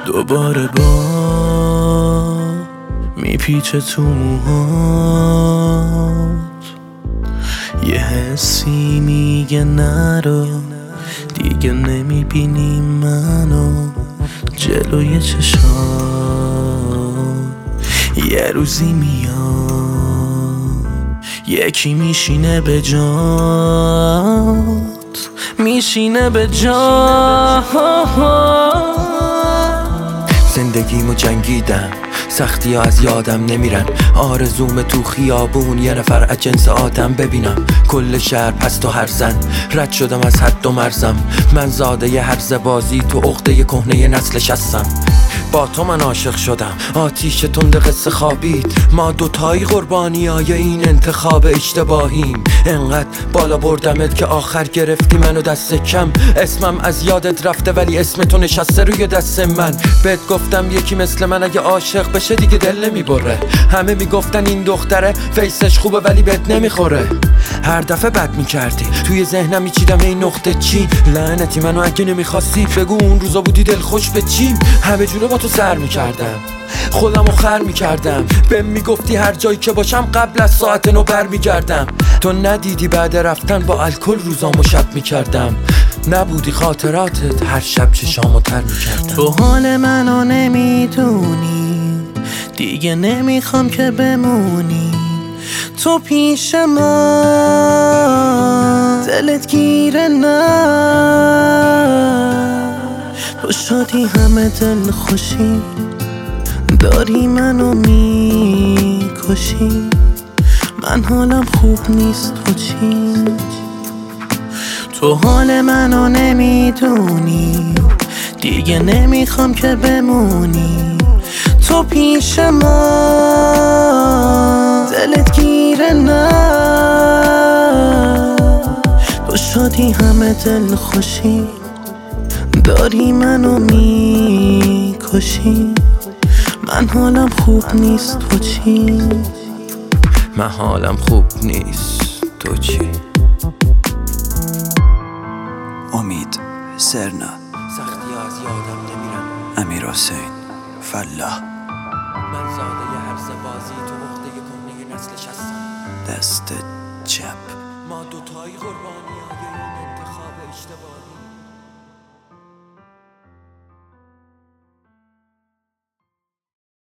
دوباره با میپیچه تو موهات، یه حسی میگه نرو، دیگه نمیبینی منو جلوی چشات. یه روزی میاد یکی میشینه به جات، میشینه به جات. زندگیمو جنگیدم، سختی ها از یادم نمیرن. آرزوم تو خیابون یه نفر از جنس آدم ببینم. کل شهر پست و هر زن، رد شدم از حد و مرزم. من زاده ی هرز بازی تو عقده کهنه نسلش هستم. با تو من عاشق شدم، آتیش تند قصه خوابید. ما دوتایی قربانی های این انتخاب اشتباهیم. انقدر بالا بردمت که آخر گرفتی منو دست کم. اسمم از یادت رفته ولی اسم تو نشسته روی دست من. بهت گفتم یکی مثل من اگه عاشق بشه دیگه دل نمیبره. همه میگفتن این دختره فیسش خوبه ولی بهت نمیخوره. هر دفعه بد میکردی توی ذهنم میچیدم این نقطه چی. لعنتی منو اگه نمیخواستی بگو اون روزا بودی دل خوش به چیم. همه جوره با تو سر میکردم، خودمو خر میکردم. بهم میگفتی هر جایی که باشم قبل از ساعت 9 برمیگردم. تو ندیدی بعد رفتن با الکل روزامو شب میکردم. نبودی خاطراتت هر شب چشامو تر میکردم. تو حال منو نمیدونی، دیگه نمیخوام که بمونی تو پیش من. دلت گیره نه، تو شدی همه دل خوشی، داری منو میکشی. من حالم خوب نیست تو چی؟ تو حال منو نمیدونی، دیگه نمیخوام که بمونی تو پیش من. دلت گیره نه، تو شدی همه دل خوشی، داری منو میکشی. من حالم خوب نیست تو چی؟ من حالم خوب نیست تو چی؟ امید سرنا، سختی ها از یادم نمیرن. امیرحسین فلاح، من زاده ی هرز بازی تو عقده کهنه نسلش هستم. دست چپ. ما دوتایی قربانی های این انتخاب اشتباهی.